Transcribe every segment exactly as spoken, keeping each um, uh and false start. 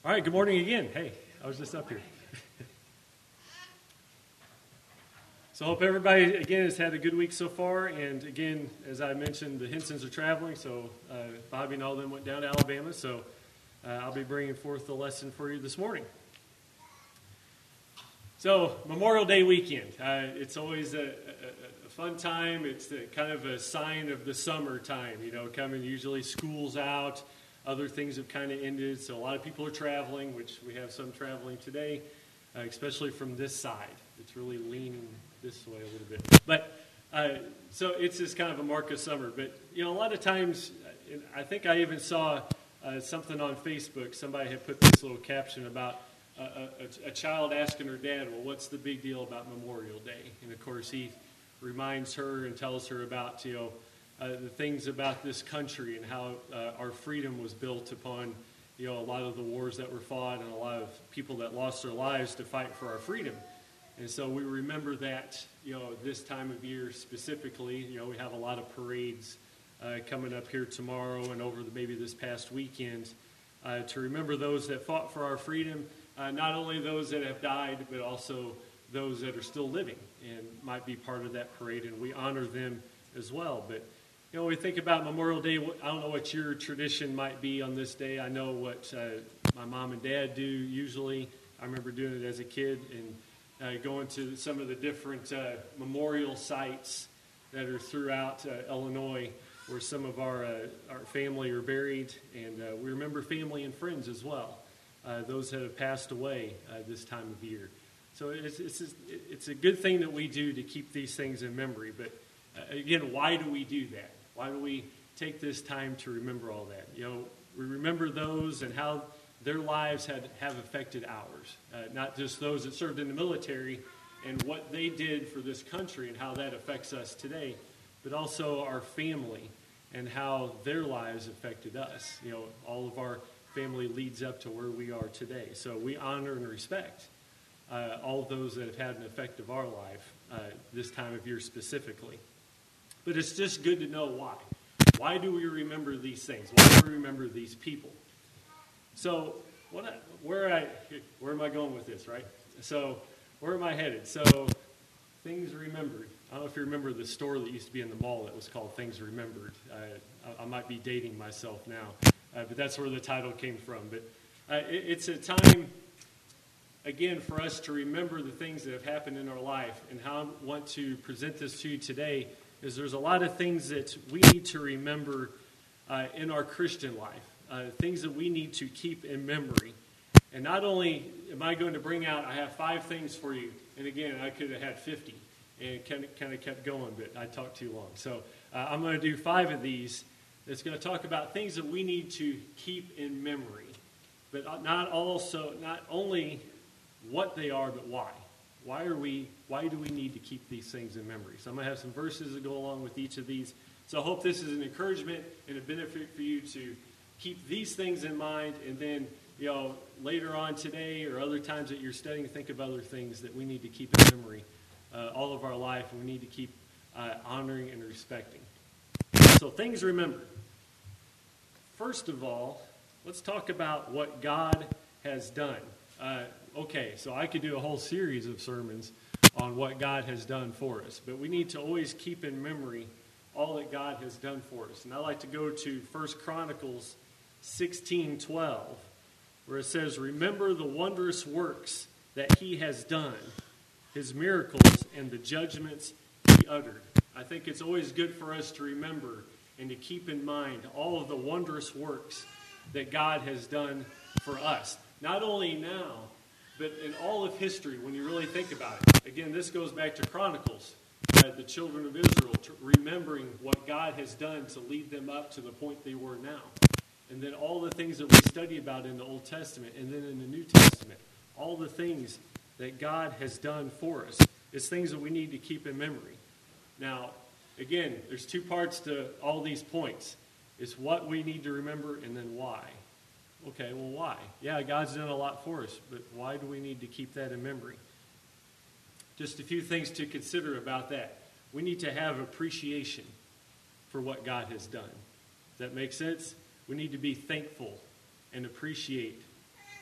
All right, good morning again. Hey, I was just up here. So I hope everybody, again, has had a good week so far. And again, as I mentioned, the Hensons are traveling, so uh, Bobby and all of them went down to Alabama. So uh, I'll be bringing forth the lesson for you this morning. So Memorial Day weekend, uh, it's always a, a, a fun time. It's a, kind of a sign of the summertime, you know, coming, usually school's out. Other things have kind of ended, so a lot of people are traveling, which we have some traveling today, uh, especially from this side. It's really leaning this way a little bit. But uh, so it's just kind of a mark of summer. But, you know, a lot of times, I think I even saw uh, something on Facebook. Somebody had put this little caption about a, a, a child asking her dad, well, what's the big deal about Memorial Day? And, of course, he reminds her and tells her about, you know, Uh, the things about this country and how uh, our freedom was built upon, you know, a lot of the wars that were fought and a lot of people that lost their lives to fight for our freedom. And so we remember that, you know, this time of year specifically. You know, we have a lot of parades uh, coming up here tomorrow and over the, maybe this past weekend uh, to remember those that fought for our freedom, uh, not only those that have died, but also those that are still living and might be part of that parade, and we honor them as well. But you know, when we think about Memorial Day, I don't know what your tradition might be on this day. I know what uh, my mom and dad do usually. I remember doing it as a kid and uh, going to some of the different uh, memorial sites that are throughout uh, Illinois where some of our, uh, our family are buried. And uh, we remember family and friends as well, uh, those that have passed away uh, this time of year. So it's, it's, it's a good thing that we do to keep these things in memory. But uh, again, why do we do that? Why do we take this time to remember all that? You know, we remember those and how their lives had have affected ours, uh, not just those that served in the military and what they did for this country and how that affects us today, but also our family and how their lives affected us. You know, all of our family leads up to where we are today. So we honor and respect uh, all of those that have had an effect of our life uh, this time of year specifically. But it's just good to know why. Why do we remember these things? Why do we remember these people? So, what I, where I where am I going with this, right? So, where am I headed? So, Things Remembered. I don't know if you remember the store that used to be in the mall that was called Things Remembered. Uh, I, I might be dating myself now, uh, but that's where the title came from. But uh, it, it's a time, again, for us to remember the things that have happened in our life, and how I want to present this to you today is there's a lot of things that we need to remember uh, in our Christian life, uh, things that we need to keep in memory. And not only am I going to bring out, I have five things for you, and again, I could have had fifty, and kind of, kind of kept going, but I talked too long. So uh, I'm going to do five of these that's going to talk about things that we need to keep in memory, but not also, not only what they are, but why. Why are we? Why do we need to keep these things in memory? So I'm going to have some verses that go along with each of these. So I hope this is an encouragement and a benefit for you to keep these things in mind, and then, you know, later on today or other times that you're studying, think of other things that we need to keep in memory uh, all of our life, and we need to keep uh, honoring and respecting. So things remembered. First of all, let's talk about what God has done. Uh, okay, so I could do a whole series of sermons on what God has done for us, but we need to always keep in memory all that God has done for us. And I like to go to First Chronicles sixteen twelve, where it says, "Remember the wondrous works that he has done, his miracles and the judgments he uttered." I think it's always good for us to remember and to keep in mind all of the wondrous works that God has done for us. Not only now, but in all of history, when you really think about it. Again, this goes back to Chronicles, uh, the children of Israel, to remembering what God has done to lead them up to the point they were now. And then all the things that we study about in the Old Testament and then in the New Testament. All the things that God has done for us. It's things that we need to keep in memory. Now, again, there's two parts to all these points. It's what we need to remember and then why. Okay, well, why? Yeah, God's done a lot for us, but why do we need to keep that in memory? Just a few things to consider about that. We need to have appreciation for what God has done. Does that make sense? We need to be thankful and appreciate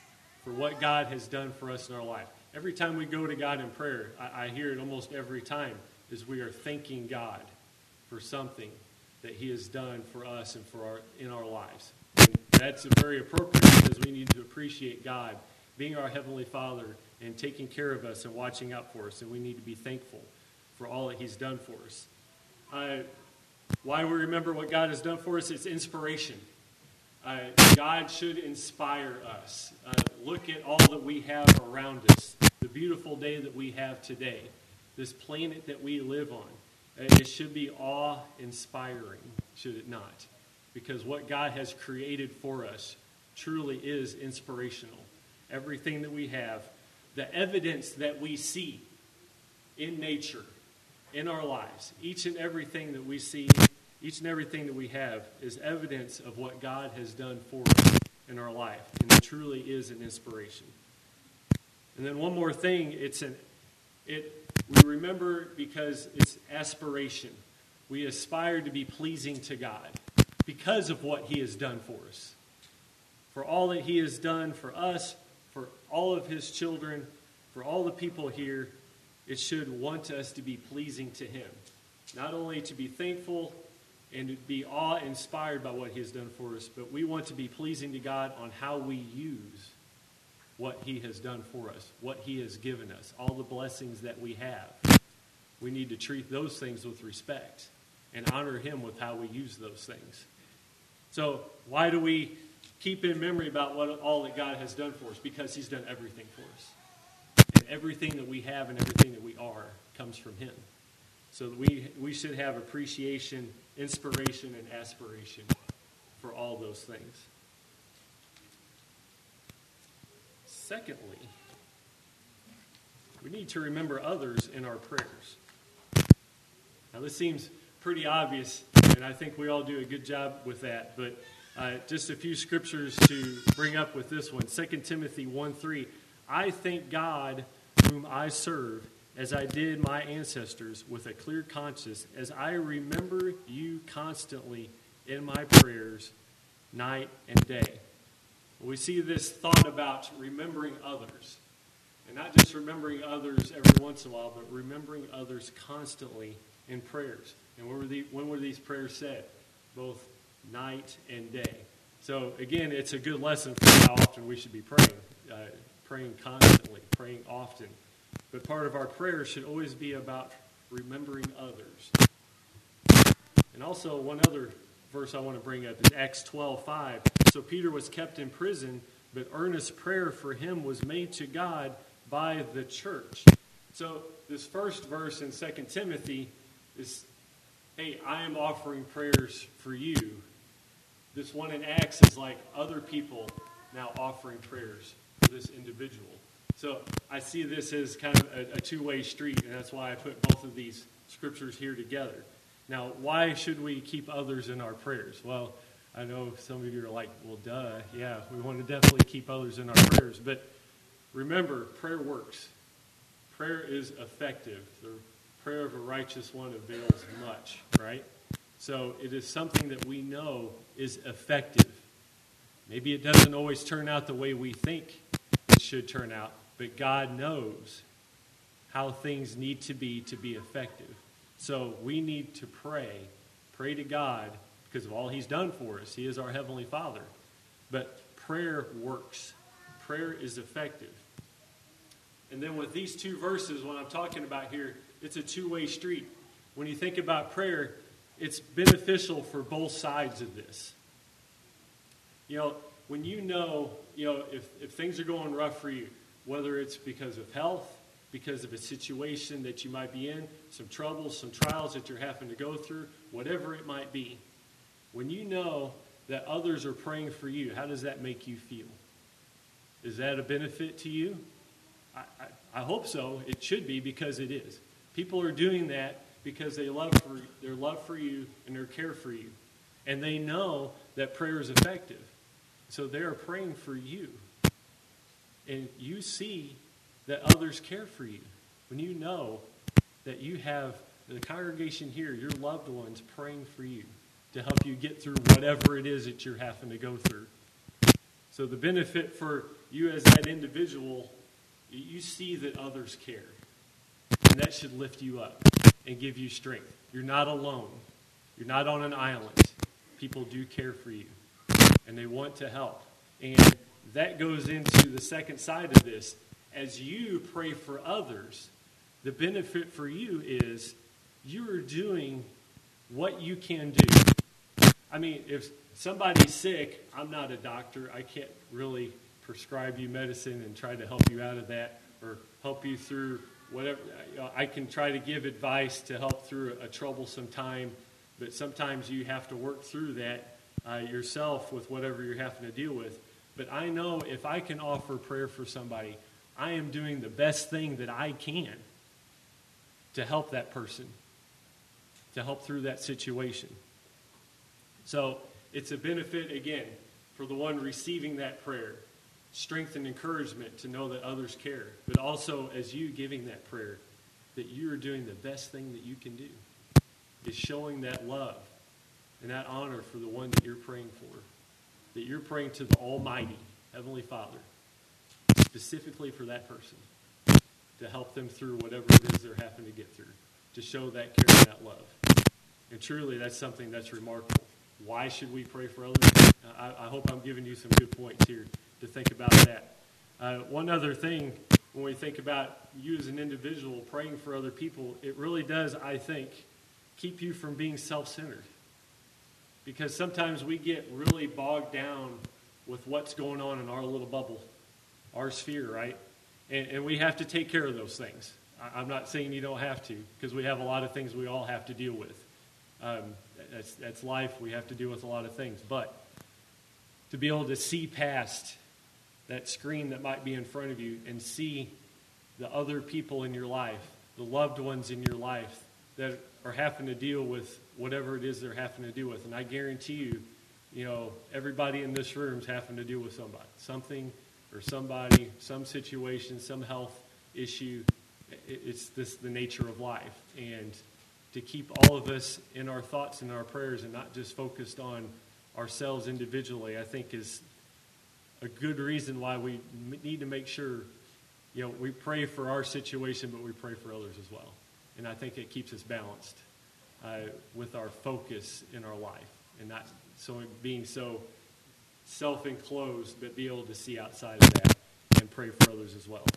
for what God has done for us in our life. Every time we go to God in prayer, I, I hear it almost every time, is we are thanking God for something that he has done for us and for our in our lives. And that's very appropriate because we need to appreciate God being our Heavenly Father and taking care of us and watching out for us, and we need to be thankful for all that he's done for us. Uh, why we remember what God has done for us, it's inspiration. Uh, God should inspire us. Uh, look at all that we have around us, the beautiful day that we have today, this planet that we live on. It should be awe-inspiring, should it not? Because what God has created for us truly is inspirational. Everything that we have, the evidence that we see in nature, in our lives, each and everything that we see, each and everything that we have is evidence of what God has done for us in our life. And it truly is an inspiration. And then one more thing, it's an it we remember because it's aspiration. We aspire to be pleasing to God because of what he has done for us. For all that he has done for us, for all of his children, for all the people here, it should want us to be pleasing to him. Not only to be thankful and to be awe-inspired by what he has done for us, but we want to be pleasing to God on how we use what he has done for us, what he has given us, all the blessings that we have. We need to treat those things with respect and honor him with how we use those things. So why do we keep in memory about what all that God has done for us? Because he's done everything for us. And everything that we have and everything that we are comes from him. So we, we should have appreciation, inspiration, and aspiration for all those things. Secondly, we need to remember others in our prayers. Now, this seems pretty obvious, and I think we all do a good job with that, but uh, just a few scriptures to bring up with this one. Second Timothy one three, I thank God whom I serve, as I did my ancestors, with a clear conscience, as I remember you constantly in my prayers, night and day. We see this thought about remembering others. And not just remembering others every once in a while, but remembering others constantly in prayers. And when were, the, when were these prayers said? Both night and day. So again, it's a good lesson for how often we should be praying. Uh, praying constantly, praying often. But part of our prayers should always be about remembering others. And also, one other verse I want to bring up is Acts twelve five. So Peter was kept in prison, but earnest prayer for him was made to God by the church. So this first verse in Second Timothy is, hey, I am offering prayers for you. This one in Acts is like other people now offering prayers for this individual. So I see this as kind of a, a two-way street, and that's why I put both of these scriptures here together. Now, why should we keep others in our prayers? Well, I know some of you are like, well, duh, yeah, we want to definitely keep others in our prayers. But remember, prayer works. Prayer is effective. The prayer of a righteous one avails much, right? So it is something that we know is effective. Maybe it doesn't always turn out the way we think it should turn out, but God knows how things need to be to be effective. So we need to pray, pray to God because of all he's done for us. He is our Heavenly Father. But prayer works. Prayer is effective. And then with these two verses, what I'm talking about here, it's a two-way street. When you think about prayer, it's beneficial for both sides of this. You know, when you know, you know, if, if things are going rough for you, whether it's because of health, because of a situation that you might be in, some troubles, some trials that you're having to go through, whatever it might be, when you know that others are praying for you, how does that make you feel? Is that a benefit to you? I, I, I hope so. It should be, because it is. People are doing that because they love for their love for you and their care for you. And they know that prayer is effective. So they are praying for you. And you see that others care for you. When you know that you have the congregation here, your loved ones praying for you to help you get through whatever it is that you're having to go through. So the benefit for you as that individual, you see that others care. And that should lift you up and give you strength. You're not alone. You're not on an island. People do care for you, and they want to help. And that goes into the second side of this. As you pray for others, the benefit for you is you are doing what you can do. I mean, if somebody's sick, I'm not a doctor. I can't really prescribe you medicine and try to help you out of that or help you through whatever. I can try to give advice to help through a troublesome time, but sometimes you have to work through that uh, yourself with whatever you're having to deal with. But I know if I can offer prayer for somebody, I am doing the best thing that I can to help that person, to help through that situation. So it's a benefit, again, for the one receiving that prayer, strength and encouragement to know that others care, but also as you giving that prayer, that you are doing the best thing that you can do, is showing that love and that honor for the one that you're praying for, that you're praying to the Almighty Heavenly Father, specifically for that person, to help them through whatever it is they're having to get through, to show that care and that love. And truly, that's something that's remarkable. Why should we pray for others? I, I hope I'm giving you some good points here to think about that. Uh, one other thing, when we think about you as an individual praying for other people, it really does, I think, keep you from being self-centered. Because sometimes we get really bogged down with what's going on in our little bubble, our sphere, right? And, and we have to take care of those things. I, I'm not saying you don't have to, because we have a lot of things we all have to deal with. Um, that's, that's life. We have to deal with a lot of things. But to be able to see past that screen that might be in front of you and see the other people in your life, the loved ones in your life that are having to deal with whatever it is they're having to deal with. And I guarantee you, you know, everybody in this room is having to deal with somebody, something or somebody, some situation, some health issue. It's this the nature of life. And to keep all of us in our thoughts and our prayers and not just focused on ourselves individually, I think is a good reason why we need to make sure, you know, we pray for our situation, but we pray for others as well. And I think it keeps us balanced uh, with our focus in our life and not so being so self-enclosed, but be able to see outside of that and pray for others as well.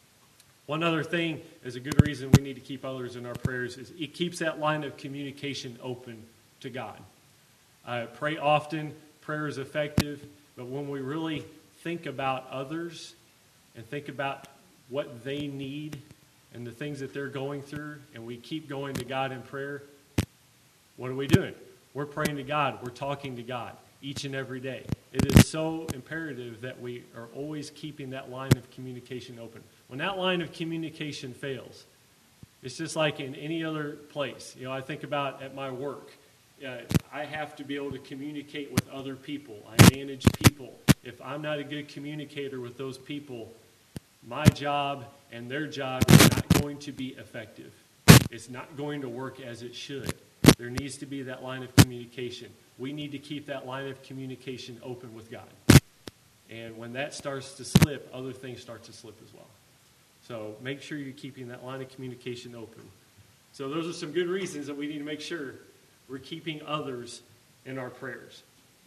One other thing is a good reason we need to keep others in our prayers is it keeps that line of communication open to God. Uh, pray often, prayer is effective, but when we really think about others and think about what they need and the things that they're going through, and we keep going to God in prayer, what are we doing? We're praying to God. We're talking to God each and every day. It is so imperative that we are always keeping that line of communication open. When that line of communication fails, it's just like in any other place. You know, I think about at my work. Uh, I have to be able to communicate with other people. I manage people. If I'm not a good communicator with those people, my job and their job is not going to be effective. It's not going to work as it should. There needs to be that line of communication. We need to keep that line of communication open with God. And when that starts to slip, other things start to slip as well. So make sure you're keeping that line of communication open. So those are some good reasons that we need to make sure we're keeping others in our prayers.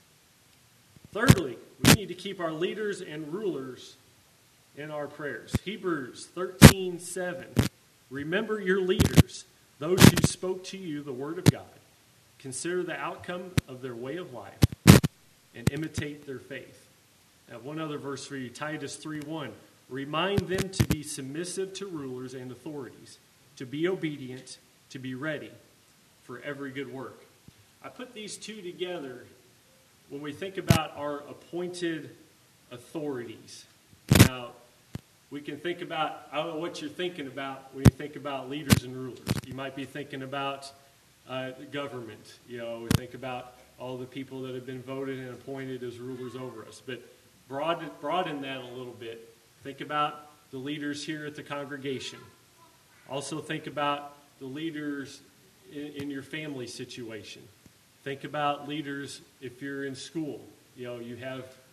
Thirdly, we need to keep our leaders and rulers in our prayers. Hebrews thirteen seven. Remember your leaders, those who spoke to you the word of God. Consider the outcome of their way of life and imitate their faith. Now, one other verse for you, Titus three one. Remind them to be submissive to rulers and authorities, to be obedient, to be ready for every good work. I put these two together when we think about our appointed authorities. Now, we can think about, I don't know what you're thinking about when you think about leaders and rulers. You might be thinking about uh, the government. You know, we think about all the people that have been voted and appointed as rulers over us. But broaden, broaden that a little bit. Think about the leaders here at the congregation. Also think about the leaders in, in your family situation. Think about leaders if you're in school. You know, you have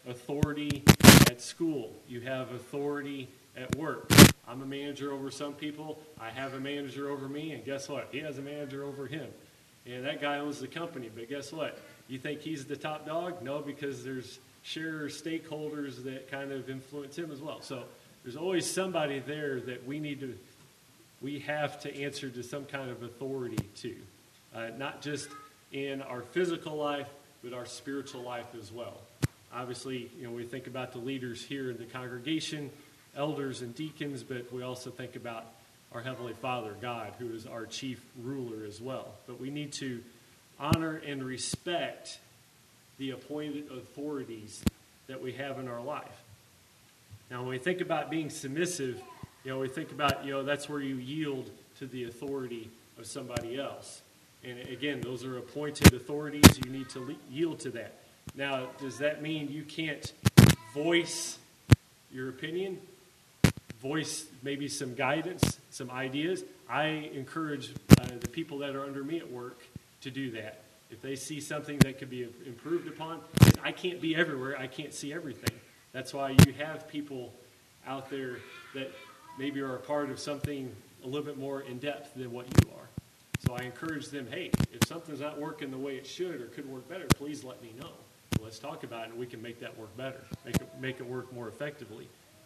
authority at school. You have authority at work. I'm a manager over some people. I have a manager over me, and guess what? He has a manager over him. And that guy owns the company, but guess what? You think he's the top dog? No, because there's share stakeholders that kind of influence him as well. So there's always somebody there that we need to, we have to answer to some kind of authority to. Uh, not just in our physical life, but our spiritual life as well. Obviously, you know, we think about the leaders here in the congregation, elders and deacons, but we also think about our Heavenly Father, God, who is our chief ruler as well. But we need to honor and respect the appointed authorities that we have in our life. Now, when we think about being submissive, you know, we think about, you know, that's where you yield to the authority of somebody else. And again, those are appointed authorities. You need to le- yield to that. Now, does that mean you can't voice your opinion? Voice maybe some guidance, some ideas? I encourage uh, the people that are under me at work to do that. If they see something that could be improved upon, I can't be everywhere. I can't see everything. That's why you have people out there that maybe are a part of something a little bit more in depth than what you are. So I encourage them, hey, if something's not working the way it should or could work better, please let me know. Let's talk about it and we can make that work better, make it, make it work more effectively.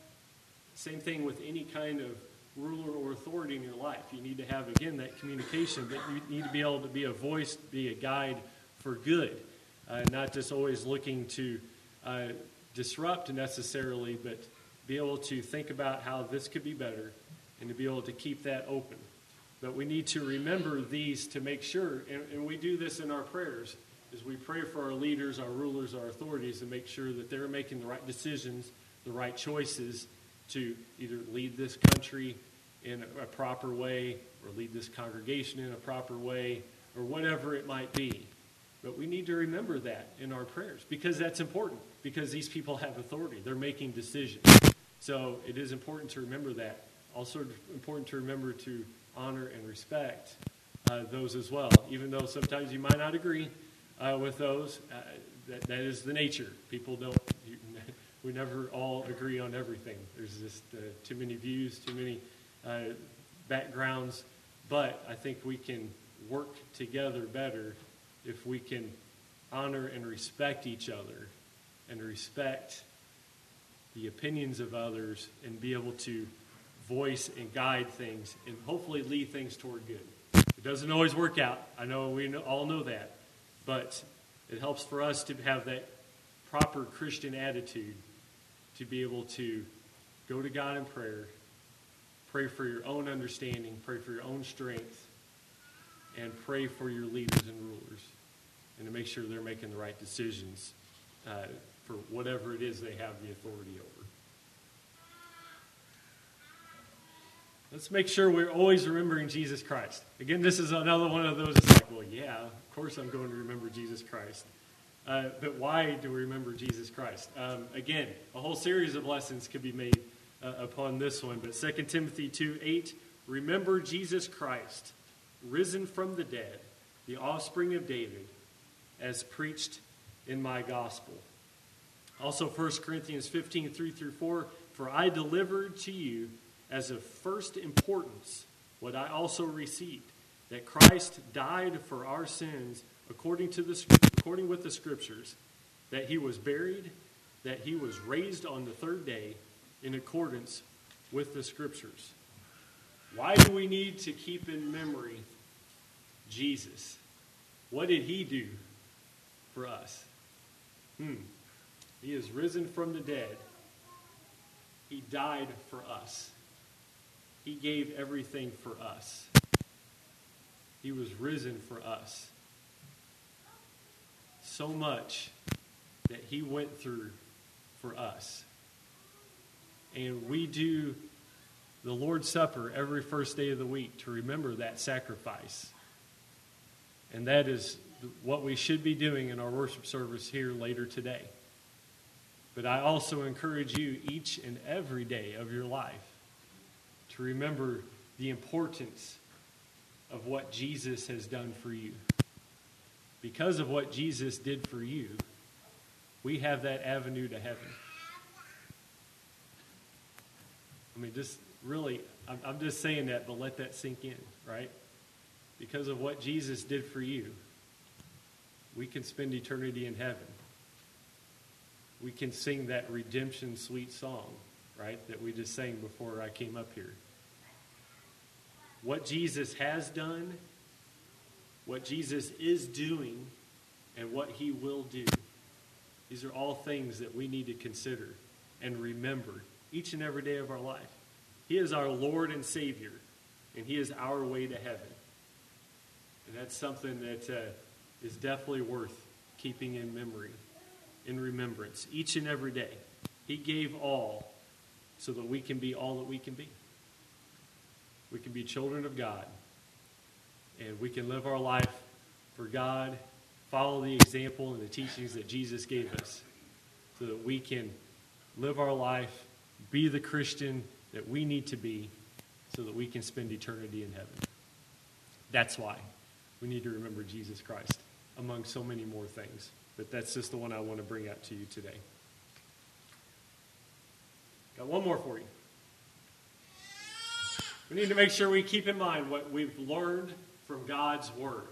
Same thing with any kind of ruler or authority in your life. You need to have, again, that communication, but you need to be able to be a voice, be a guide for good, uh, not just always looking to uh, disrupt necessarily, but be able to think about how this could be better and to be able to keep that open. But we need to remember these to make sure, and, and we do this in our prayers, is we pray for our leaders, our rulers, our authorities, to make sure that they're making the right decisions, the right choices, to either lead this country in a proper way or lead this congregation in a proper way or whatever it might be. But we need to remember that in our prayers because that's important, because these people have authority. They're making decisions. So it is important to remember that. Also important to remember to honor and respect uh, those as well, even though sometimes you might not agree uh, with those. Uh, that, that is the nature. People don't... You, We never all agree on everything. There's just uh, too many views, too many uh, backgrounds. But I think we can work together better if we can honor and respect each other and respect the opinions of others and be able to voice and guide things and hopefully lead things toward good. It doesn't always work out. I know we all know that. But it helps for us to have that proper Christian attitude to be able to go to God in prayer, pray for your own understanding, pray for your own strength, and pray for your leaders and rulers, and to make sure they're making the right decisions uh, for whatever it is they have the authority over. Let's make sure we're always remembering Jesus Christ. Again, this is another one of those that's like, well, yeah, of course I'm going to remember Jesus Christ. Uh, but why do we remember Jesus Christ? Um, again, a whole series of lessons could be made uh, upon this one. But Second Timothy two eight, remember Jesus Christ, risen from the dead, the offspring of David, as preached in my gospel. Also First Corinthians fifteen three through four, for I delivered to you as of first importance what I also received, that Christ died for our sins according to the according with the Scriptures, that he was buried, that he was raised on the third day in accordance with the Scriptures. Why do we need to keep in memory Jesus? What did he do for us? Hmm. He is risen from the dead. He died for us. He gave everything for us. He was risen for us. So much that he went through for us. And we do the Lord's Supper every first day of the week to remember that sacrifice. And that is what we should be doing in our worship service here later today. But I also encourage you each and every day of your life to remember the importance of what Jesus has done for you. Because of what Jesus did for you, We have that avenue to heaven. I mean, just really, I'm, I'm just saying that, but let that sink in, right? Because of what Jesus did for you, we can spend eternity in heaven. We can sing that redemption sweet song, right, that we just sang before I came up here. What Jesus has done, what Jesus is doing, and what he will do. These are all things that we need to consider and remember each and every day of our life. He is our Lord and Savior, and he is our way to heaven. And that's something that uh, is definitely worth keeping in memory, in remembrance, each and every day. He gave all so that we can be all that we can be. We can be children of God, and we can live our life for God, follow the example and the teachings that Jesus gave us so that we can live our life, be the Christian that we need to be so that we can spend eternity in heaven. That's why we need to remember Jesus Christ among so many more things. But that's just the one I want to bring out to you today. Got one more for you. We need to make sure we keep in mind what we've learned from God's Word.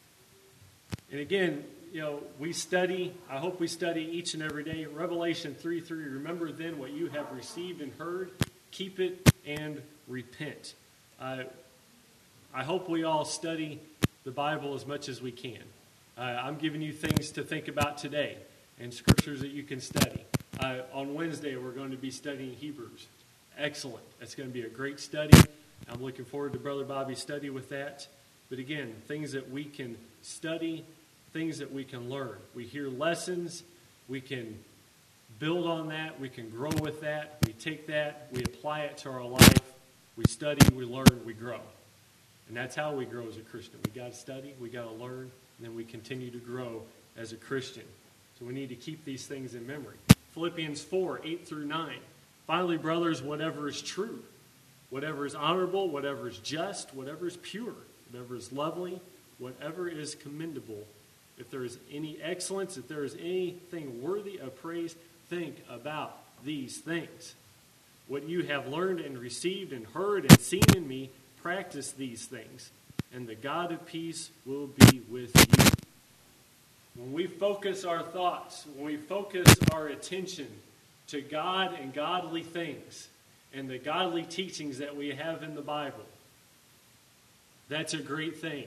And again, you know, we study, I hope we study each and every day. Revelation three three, remember then what you have received and heard, keep it and repent. Uh, I hope we all study the Bible as much as we can. Uh, I'm giving you things to think about today and scriptures that you can study. Uh, on Wednesday, we're going to be studying Hebrews. Excellent. That's going to be a great study. I'm looking forward to Brother Bobby's study with that. But again, things that we can study, things that we can learn. We hear lessons. We can build on that. We can grow with that. We take that. We apply it to our life. We study. We learn. We grow. And that's how we grow as a Christian. We got to study. We got to learn. And then we continue to grow as a Christian. So we need to keep these things in memory. Philippians four, eight through nine. Finally, brothers, whatever is true, whatever is honorable, whatever is just, whatever is pure, whatever is lovely, whatever is commendable, if there is any excellence, if there is anything worthy of praise, think about these things. What you have learned and received and heard and seen in me, practice these things, and the God of peace will be with you. When we focus our thoughts, when we focus our attention to God and godly things and the godly teachings that we have in the Bible, that's a great thing.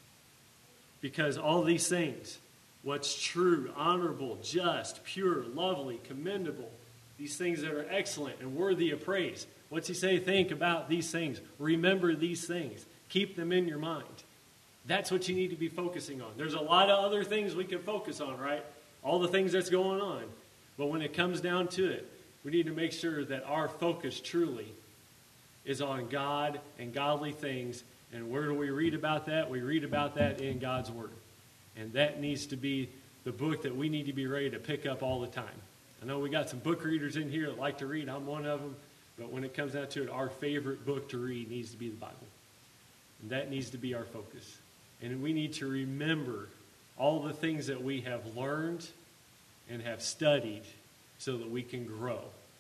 Because all these things, what's true, honorable, just, pure, lovely, commendable, these things that are excellent and worthy of praise. What's he say? Think about these things. Remember these things. Keep them in your mind. That's what you need to be focusing on. There's a lot of other things we can focus on, right? All the things that's going on. But when it comes down to it, we need to make sure that our focus truly is on God and godly things. And where do we read about that? We read about that in God's Word. And that needs to be the book that we need to be ready to pick up all the time. I know we got some book readers in here that like to read. I'm one of them. But when it comes down to it, our favorite book to read needs to be the Bible. And that needs to be our focus. And we need to remember all the things that we have learned and have studied so that we can grow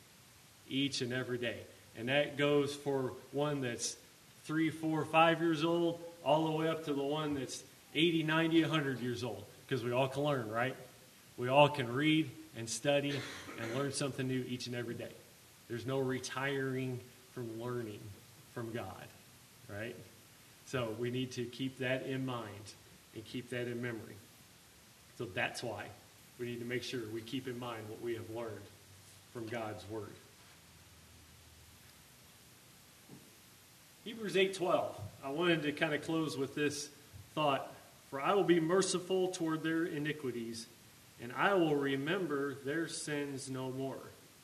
each and every day. And that goes for one that's three, four, five years old, all the way up to the one that's eighty, ninety, one hundred years old. Because we all can learn, right? We all can read and study and learn something new each and every day. There's no retiring from learning from God, right? So we need to keep that in mind and keep that in memory. So that's why we need to make sure we keep in mind what we have learned from God's Word. Hebrews eight twelve. I wanted to kind of close with this thought. For I will be merciful toward their iniquities, and I will remember their sins no more.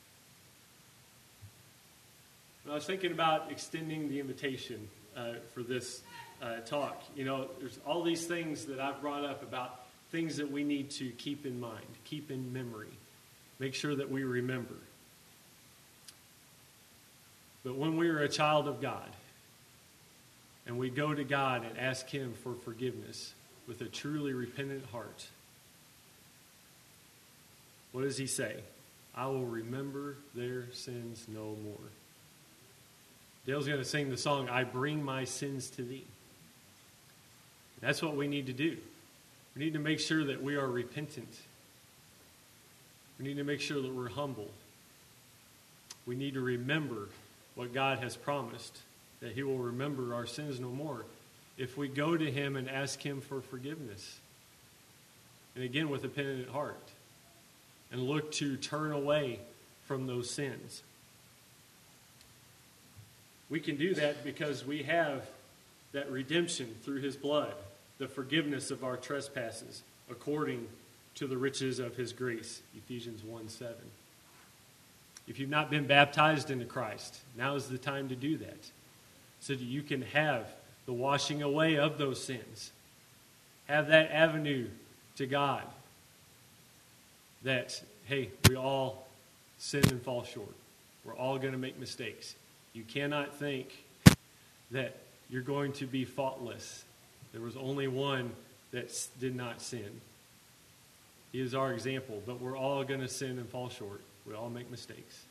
When I was thinking about extending the invitation uh, for this uh, talk, you know, there's all these things that I've brought up about things that we need to keep in mind, keep in memory, make sure that we remember. But when we are a child of God, and we go to God and ask Him for forgiveness with a truly repentant heart, what does he say? I will remember their sins no more. Dale's going to sing the song, I bring my sins to thee. That's what we need to do. We need to make sure that we are repentant. We need to make sure that we're humble. We need to remember what God has promised, that he will remember our sins no more if we go to him and ask him for forgiveness. And again, with a penitent heart. And look to turn away from those sins. We can do that because we have that redemption through his blood, the forgiveness of our trespasses, according to the riches of his grace, Ephesians one seven. If you've not been baptized into Christ, now is the time to do that, so that you can have the washing away of those sins. Have that avenue to God that, hey, we all sin and fall short. We're all going to make mistakes. You cannot think that you're going to be faultless. There was only one that did not sin. He is our example, but we're all going to sin and fall short. We all make mistakes.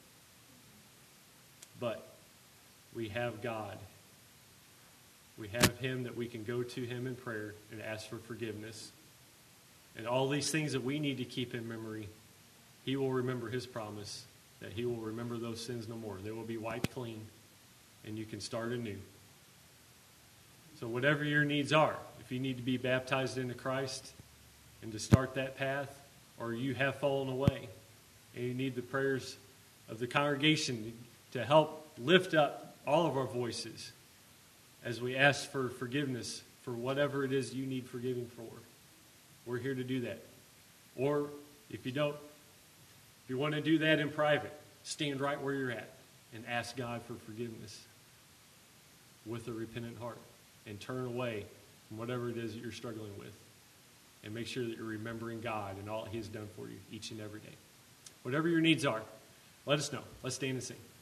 But we have God. We have him that we can go to him in prayer and ask for forgiveness. And all these things that we need to keep in memory, he will remember his promise that he will remember those sins no more. They will be wiped clean, and you can start anew. So whatever your needs are, if you need to be baptized into Christ and to start that path, or you have fallen away, and you need the prayers of the congregation to help lift up all of our voices as we ask for forgiveness for whatever it is you need forgiving for. We're here to do that. Or if you don't, if you want to do that in private, stand right where you're at and ask God for forgiveness with a repentant heart, and turn away from whatever it is that you're struggling with, and make sure that you're remembering God and all he has done for you each and every day. Whatever your needs are, let us know. Let's stand and sing.